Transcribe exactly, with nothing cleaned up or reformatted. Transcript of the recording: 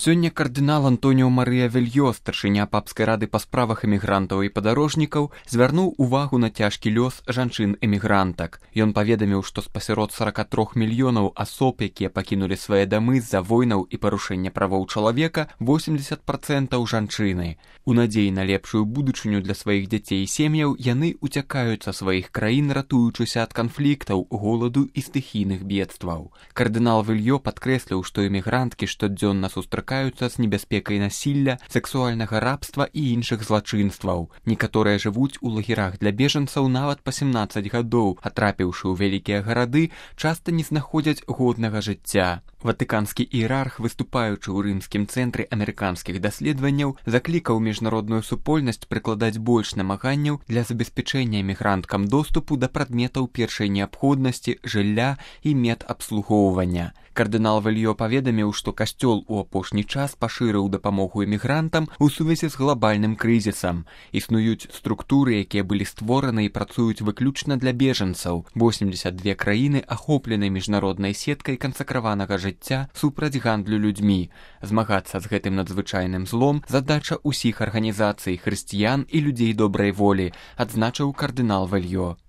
Сёння кардынал Антоніо Марыя Вельё, старшыня папскай рады па справах эмігрантаў і падарожнікаў, звярнуў увагу на цяжкі лёс жанчын-эмігрантак. Ён паведаміў, што спасярод сорок три мільёнаў асоб, якія пакінулі свае дамы з-за войнаў і парушэння правоў чалавека, восемьдесят процентаў жанчыны. У надзеі на лепшую будучыню для сваіх дзяцей і сем'яў яны уцякаюць са сваіх краін, ратуючыся ад канфліктаў, голаду і стыхійных бедстваў. Кардынал Вельё падкрэсліў, што эмігранткі штодзённа сустракаюцца з небяспекай насілля, сексуальнага рабства і іншых злачынстваў. Некаторыя жывуць у лагерах для бежанцаў нават па семнадцаць гадоў, а трапіўшы ў вялікія гарады, часта не знаходзяць годнага жыцця. Ватыканскі іерарх, выступаючы ў рымскім цэнтры амерыканскіх даследаванняў, заклікаў міжнародную супольнасць прыкладаць больш намаганняў для забеспячэння эмігранткам доступу да прадметаў першай неабходнасці, жылля і медабслугоўвання. Кардынал Вельё паведаміў, што касцёл у апошні час пашырыў дапамогу эмігрантам у сувязі з глобальным крызісам. Існуюць структуры, якія былі створаны і працуюць выключна для бежанцаў. восемьдесят две краіны ахоплены міжнароднай сеткай кансакраванага жыцця супраць гандлю людзьмі. Змагацца з гэтым надзвычайным злом задача ўсіх арганізацый хрысціян і людзей добрай волі, адзначыў кардынал Вельё.